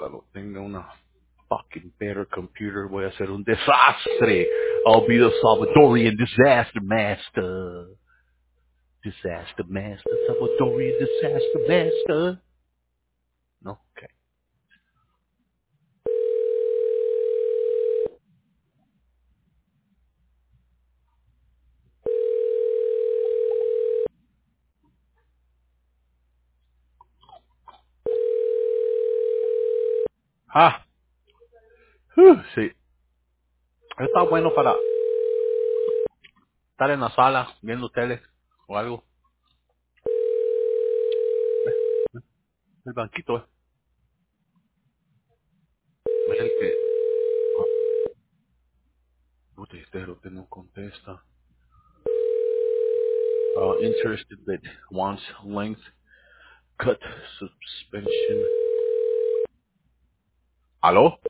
cuando tenga una fucking better computer voy a hacer un desastre. I'll be the Salvadorian disaster master. Disaster master, Salvadorian disaster master. No, okay. Ah, sí. Está bueno para estar en la sala viendo tele o algo. El banquito, es el que... Puta, este no contesta. Interested that wants length cut suspension. ¿Aló?